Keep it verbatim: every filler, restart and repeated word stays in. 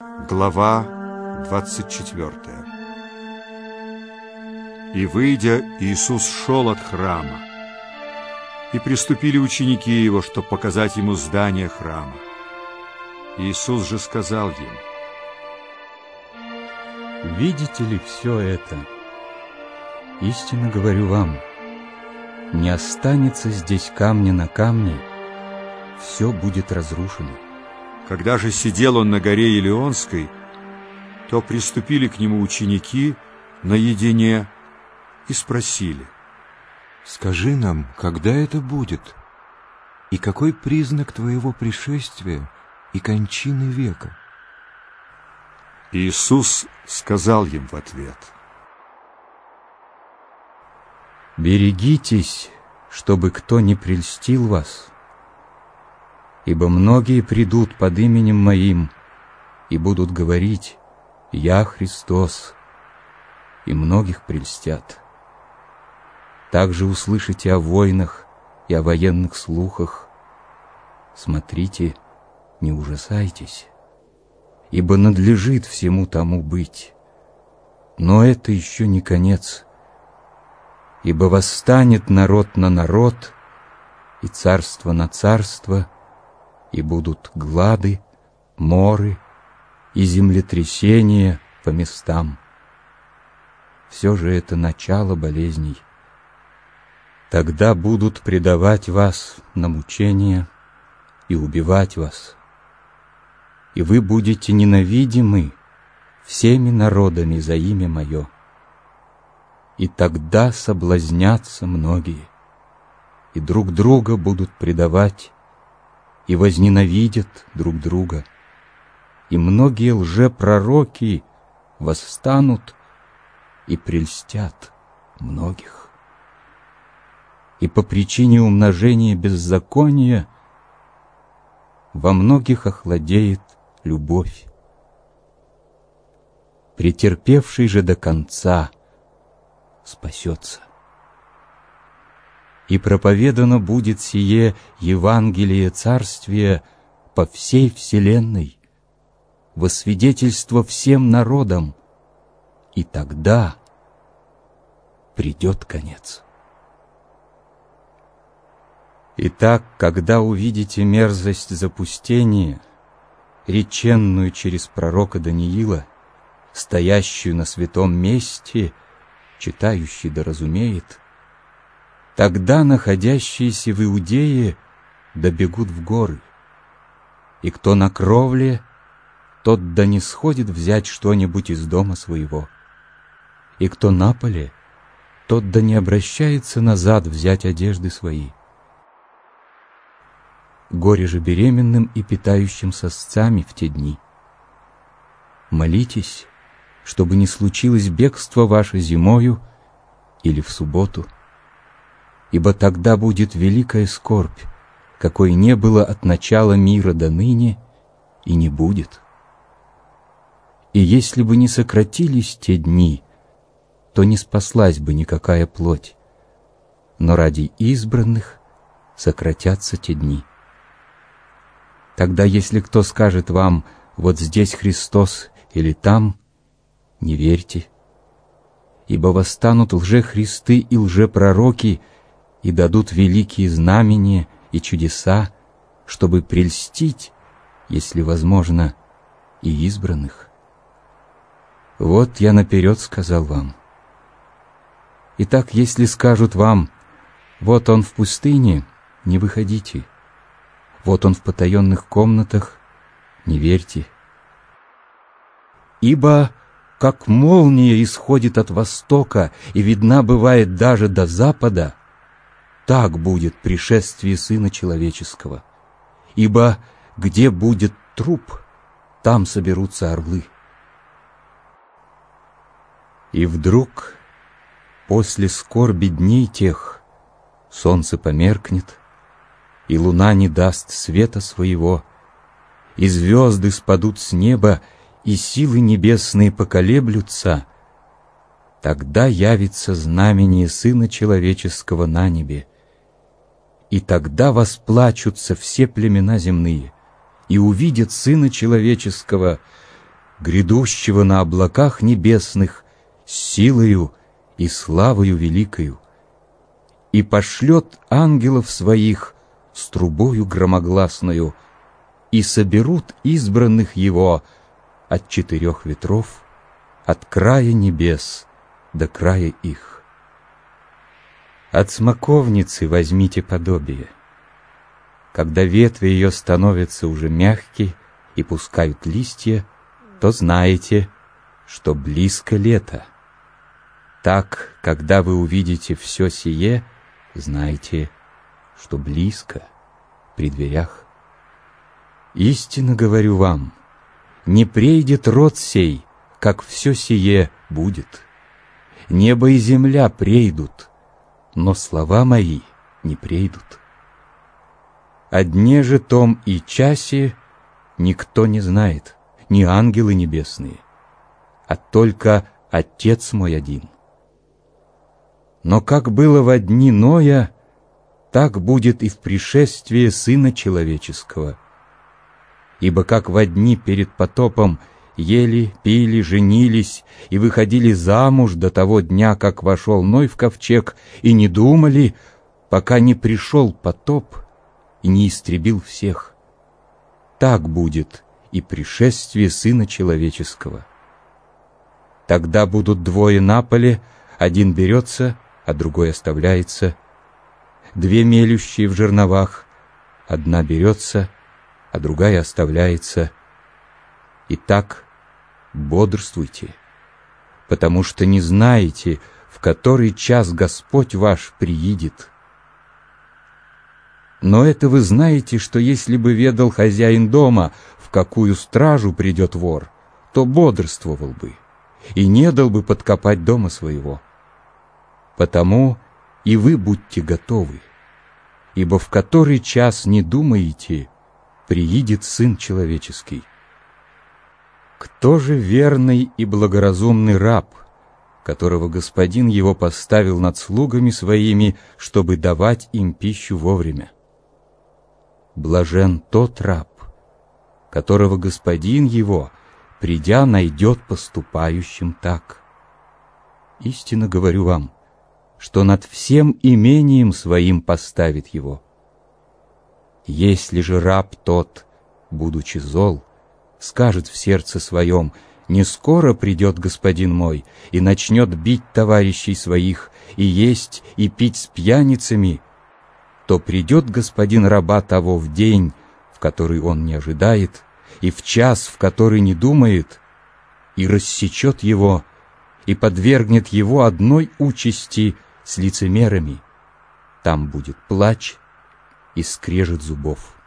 Глава двадцать четвёртая. И, выйдя, Иисус шел от храма, и приступили ученики Его, чтобы показать Ему здание храма. Иисус же сказал им: «Видите ли все это? Истинно говорю вам, не останется здесь камня на камне, все будет разрушено». Когда же сидел Он на горе Елеонской, то приступили к Нему ученики наедине и спросили: «Скажи нам, когда это будет, и какой признак Твоего пришествия и кончины века?» Иисус сказал им в ответ: «Берегитесь, чтобы кто не прельстил вас, ибо многие придут под именем Моим и будут говорить: Я Христос, и многих прельстят. Также услышите о войнах и о военных слухах. Смотрите, не ужасайтесь, ибо надлежит всему тому быть. Но это еще не конец, ибо восстанет народ на народ, и царство на царство, и будут глады, моры и землетрясения по местам. Все же это начало болезней. Тогда будут предавать вас на мучения и убивать вас, и вы будете ненавидимы всеми народами за имя Мое. И тогда соблазнятся многие, и друг друга будут предавать, и возненавидят друг друга, и многие лжепророки восстанут и прельстят многих. И по причине умножения беззакония во многих охладеет любовь. Претерпевший же до конца спасется. И проповедано будет сие Евангелие Царствия по всей вселенной, во свидетельство всем народам, и тогда придет конец. Итак, когда увидите мерзость запустения, реченную через пророка Даниила, стоящую на святом месте, читающий да разумеет, тогда находящиеся в Иудее добегут в горы, и кто на кровле, тот да не сходит взять что-нибудь из дома своего, и кто на поле, тот да не обращается назад взять одежды свои. Горе же беременным и питающим сосцами в те дни. Молитесь, чтобы не случилось бегство ваше зимою или в субботу, ибо тогда будет великая скорбь, какой не было от начала мира до ныне и не будет. И если бы не сократились те дни, то не спаслась бы никакая плоть, но ради избранных сократятся те дни. Тогда, если кто скажет вам: вот здесь Христос или там, не верьте, ибо восстанут лжехристы и лжепророки и дадут великие знамения и чудеса, чтобы прельстить, если возможно, и избранных. Вот я наперед сказал вам. Итак, если скажут вам: вот он в пустыне, не выходите, вот он в потаенных комнатах, не верьте. Ибо как молния исходит от востока и видна бывает даже до запада, так будет пришествие Сына Человеческого. Ибо где будет труп, там соберутся орлы. И вдруг, после скорби дней тех, солнце померкнет, и луна не даст света своего, и звезды спадут с неба, и силы небесные поколеблются, тогда явится знамение Сына Человеческого на небе, и тогда восплачутся все племена земные, и увидят Сына Человеческого, грядущего на облаках небесных с силою и славою великою, и пошлет ангелов своих с трубою громогласною, и соберут избранных его от четырех ветров, от края небес до края их. От смоковницы возьмите подобие. Когда ветви ее становятся уже мягкие и пускают листья, то знаете, что близко лето. Так, когда вы увидите все сие, знайте, что близко, при дверях. Истинно говорю вам, не прейдет род сей, как все сие будет. Небо и земля прейдут, но слова мои не прейдут. О дне же том и часе никто не знает, ни ангелы небесные, а только Отец мой один. Но как было во дни Ноя, так будет и в пришествии Сына Человеческого. Ибо как во дни перед потопом ели, пили, женились и выходили замуж до того дня, как вошел Ной в ковчег, и не думали, пока не пришел потоп и не истребил всех, так будет и пришествие Сына Человеческого. Тогда будут двое на поле, один берется, а другой оставляется, две мелющие в жерновах, одна берется, а другая оставляется. Итак, бодрствуйте, потому что не знаете, в который час Господь ваш приидет. Но это вы знаете, что если бы ведал хозяин дома, в какую стражу придет вор, то бодрствовал бы и не дал бы подкопать дома своего. Потому и вы будьте готовы, ибо в который час не думаете, приидет Сын Человеческий. Кто же верный и благоразумный раб, которого господин его поставил над слугами своими, чтобы давать им пищу вовремя? Блажен тот раб, которого господин его, придя, найдет поступающим так. Истинно говорю вам, что над всем имением своим поставит его. Если же раб тот, будучи зол, скажет в сердце своем: не скоро придет господин мой и начнет бить товарищей своих, и есть, и пить с пьяницами, то придет господин раба того в день, в который он не ожидает, и в час, в который не думает, и рассечет его, и подвергнет его одной участи с лицемерами. Там будет плач и скрежет зубов.